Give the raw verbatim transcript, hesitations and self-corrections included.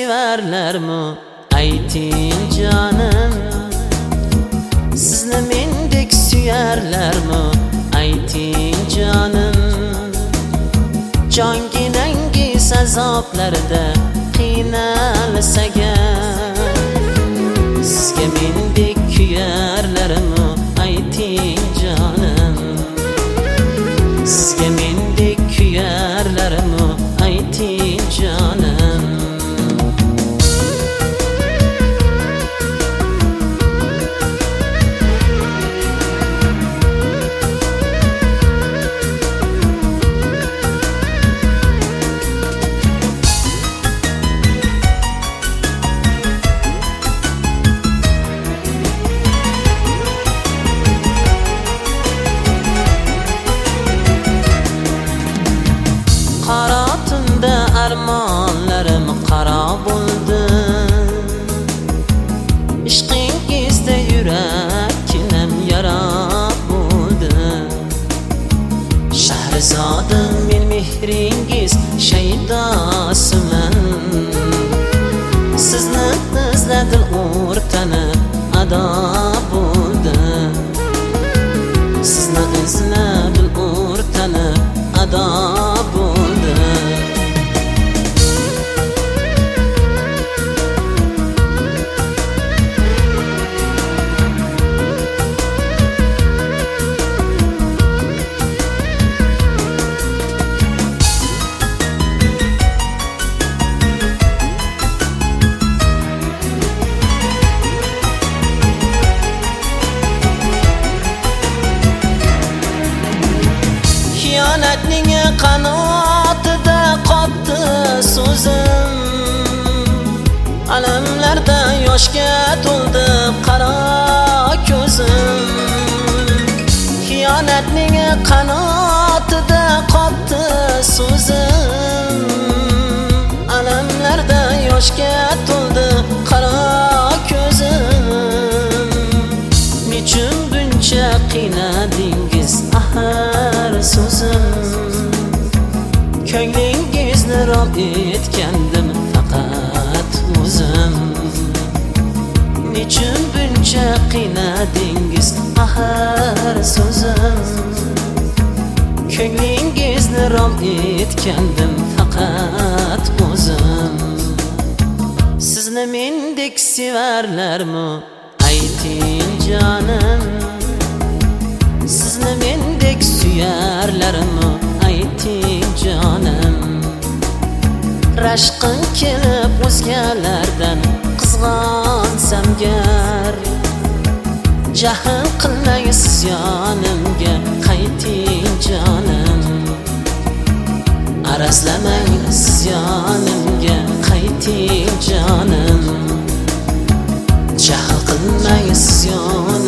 severlermi? Ayting jonim, sizni mendek suyarlarmi? Ayting jonim, jonginangiz azoblarda qiynalsa agar, sizga mendek kuyarlarmi? Ayting jonim, sizga mendek kuyarlarmi? Ayting jonim. Qaratimda armonlarim qaro bo'ldi, ishqingizda yurakkim yara bo'ldi. Shahrizodim, men mehringiz shaydosiman, sizni izladim o'rtani ado bo'ldi, sizni izladim o'rtani ado bo'ldi. Xiyonatning qanotida qotdi so'zim, alamlarda yoshga to'ldi qaro ko'zim. Xiyonatning qanotida qotdi so'zim, alamlarda yoshga to'ldi qaro ko'zim. Nechun buncha qiynadingiz ahar so'zim, ko'nglingizni rom etgandim faqat o'zim. Nechun buncha qiynadingiz ahar so'zim, ko'nglingizni rom etgandim faqat o'zim. Sizni mendek sevarlarmi? Ayting jonim, sizni mendek suyarlarmi? Ayting jonim, rashqim kelib o'zgalardan qizg'onsam gar, jahl qilmang siz yonimga qayting jonim, arazlamang siz yonimga qayting jonim, jahl qilmang siz yonimga